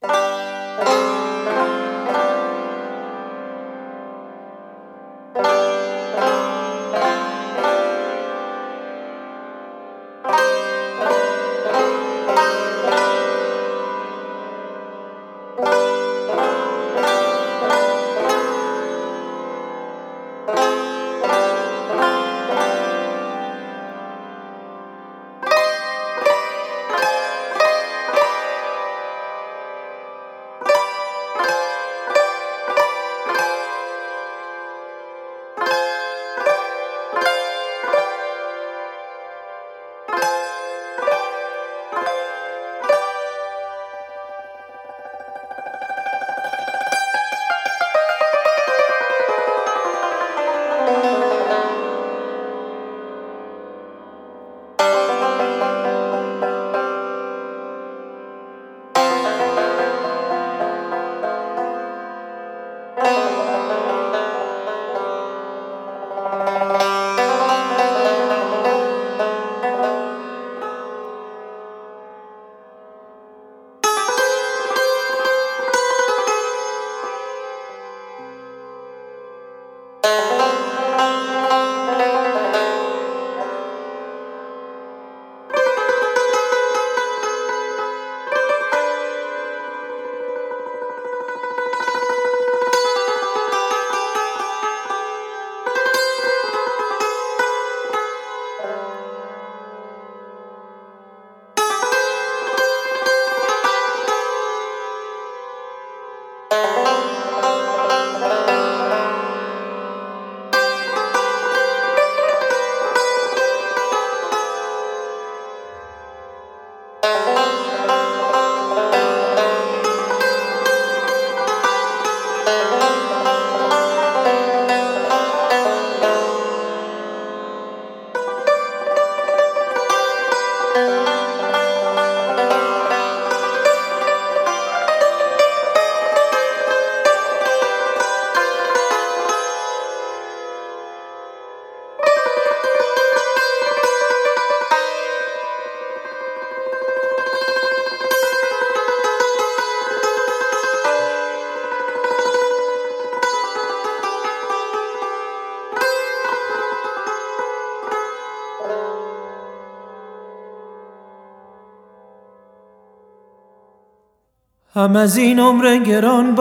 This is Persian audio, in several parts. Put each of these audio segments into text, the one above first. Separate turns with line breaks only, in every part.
هم از این عمر گران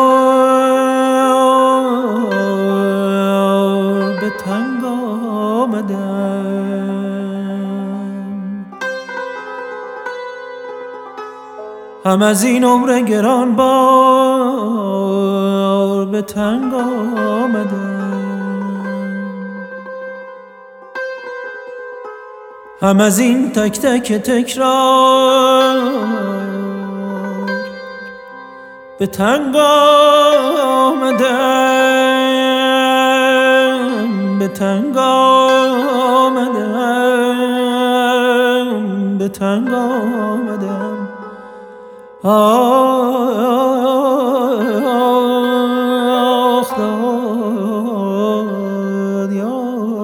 بار به تنگ آمدم، هم از این عمر گران بار به تنگ آمدم، هم از این تک تک تکرار به تنگ آمدم، به تنگ آمدم، به تنگ آمدم. آخ داد یا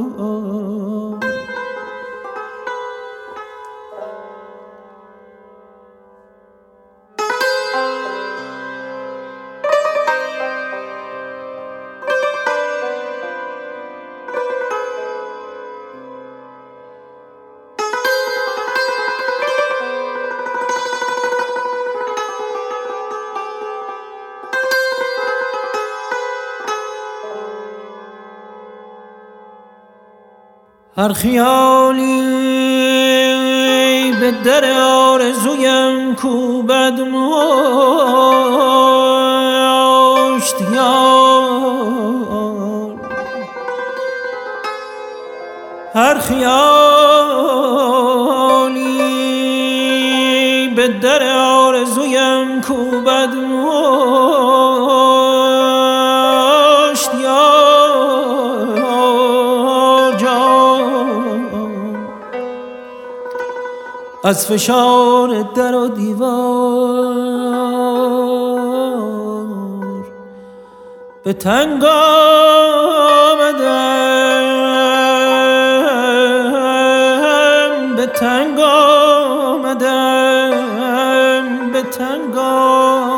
هر خیالی به در آرزویم کوبد مشت یار، هر خیالی به در آرزویم کوبد مشت یار جان، از فشار در و دیوار به تنگ آمدم، به تنگ آمدم، به تنگ آمدم.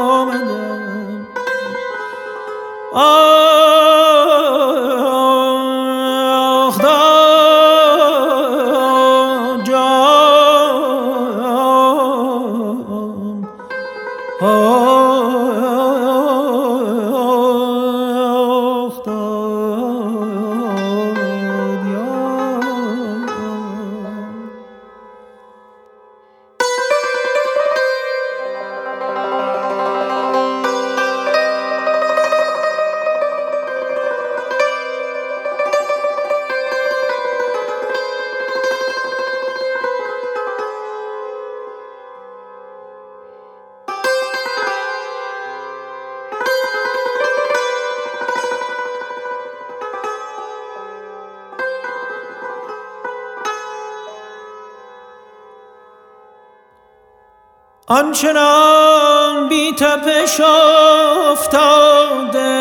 آنچنان بی تپش افتاده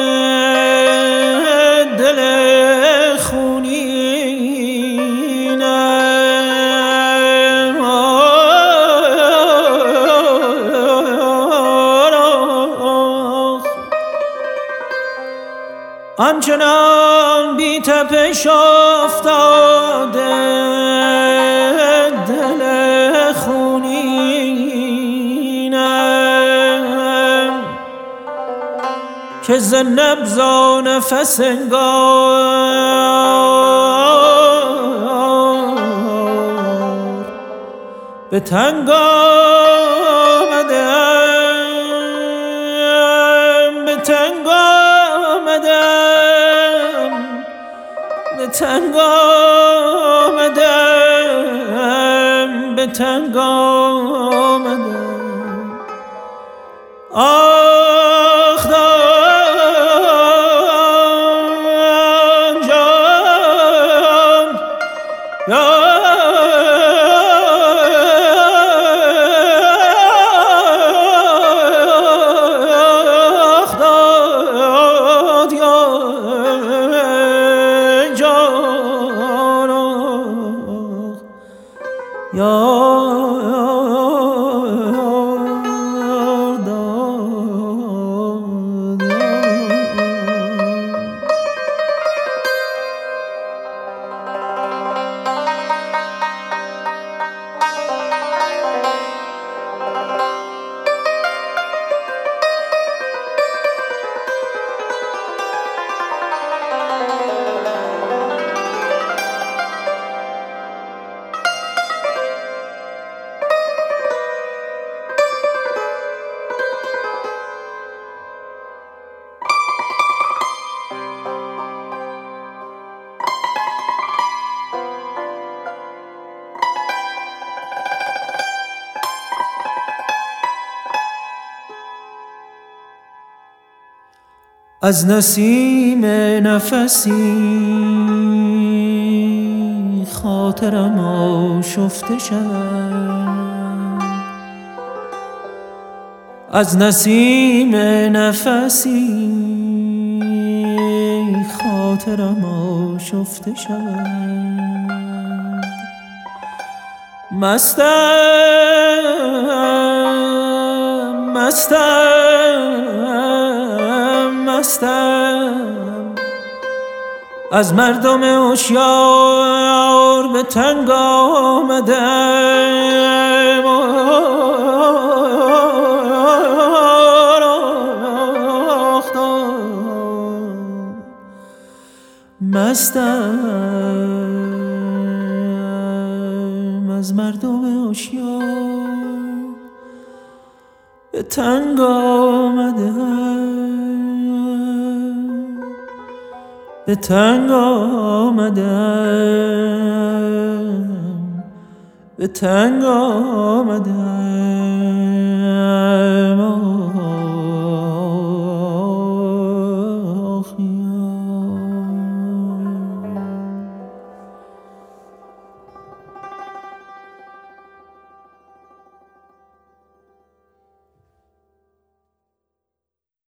دل خونینم، آنچنان بی تپش افتاده دل خونینم که ز نبض و نفس انگار به تنگ آمدم، به تنگ آمدم، به تنگ آمدم، به تنگ آمدم. آخ جان جان از نسیم نفسی خاطرم آشفته شود، از نسیم نفسی خاطرم آشفته شود. مستم مستم مستم از مردم هوشیار به تنگ آمدم. مستم از مردم هوشیار به تنگ آمدم، به تنگ آمدم، به تنگ آمدم.